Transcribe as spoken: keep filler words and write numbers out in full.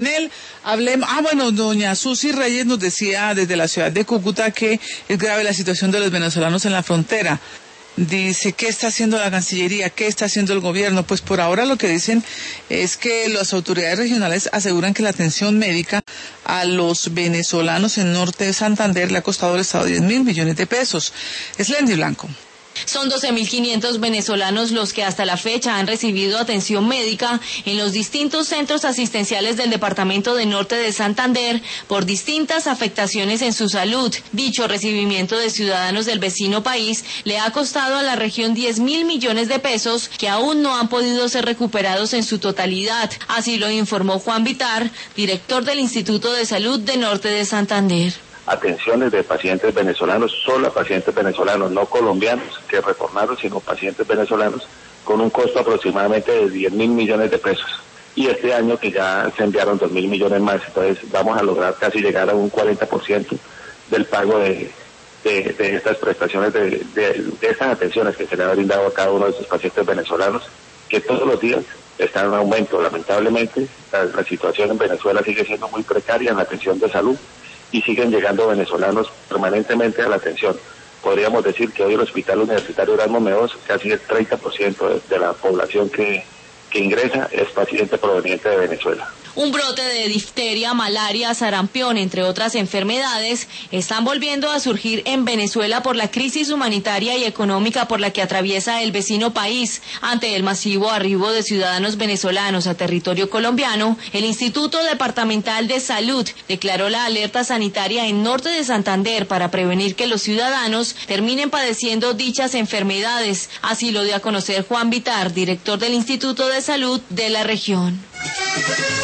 Él, hablemos, ah bueno, doña Susi Reyes nos decía desde la ciudad de Cúcuta que es grave la situación de los venezolanos en la frontera. Dice, ¿qué está haciendo la Cancillería? ¿Qué está haciendo el gobierno? Pues por ahora lo que dicen es que las autoridades regionales aseguran que la atención médica a los venezolanos en norte de Santander le ha costado al Estado diez mil millones de pesos. Es Lendy Blanco. Son doce mil quinientos venezolanos los que hasta la fecha han recibido atención médica en los distintos centros asistenciales del departamento de Norte de Santander por distintas afectaciones en su salud. Dicho recibimiento de ciudadanos del vecino país le ha costado a la región diez mil millones de pesos que aún no han podido ser recuperados en su totalidad. Así lo informó Juan Vitar, director del Instituto de Salud de Norte de Santander. Atenciones de pacientes venezolanos, solo a pacientes venezolanos, no colombianos que retornaron, sino pacientes venezolanos, con un costo aproximadamente de diez mil millones de pesos. Y este año que ya se enviaron dos mil millones más, entonces vamos a lograr casi llegar a un cuarenta por ciento del pago de, de, de estas prestaciones, de, de, de estas atenciones que se le ha brindado a cada uno de estos pacientes venezolanos, que todos los días están en aumento. Lamentablemente, la, la situación en Venezuela sigue siendo muy precaria en la atención de salud, y siguen llegando venezolanos permanentemente a la atención. Podríamos decir que hoy el Hospital Universitario Erasmo Meos, casi el treinta por ciento de, de la población que, que ingresa es paciente proveniente de Venezuela. Un brote de difteria, malaria, sarampión, entre otras enfermedades, están volviendo a surgir en Venezuela por la crisis humanitaria y económica por la que atraviesa el vecino país. Ante el masivo arribo de ciudadanos venezolanos a territorio colombiano, el Instituto Departamental de Salud declaró la alerta sanitaria en Norte de Santander para prevenir que los ciudadanos terminen padeciendo dichas enfermedades. Así lo dio a conocer Juan Vitar, director del Instituto de Salud de la región.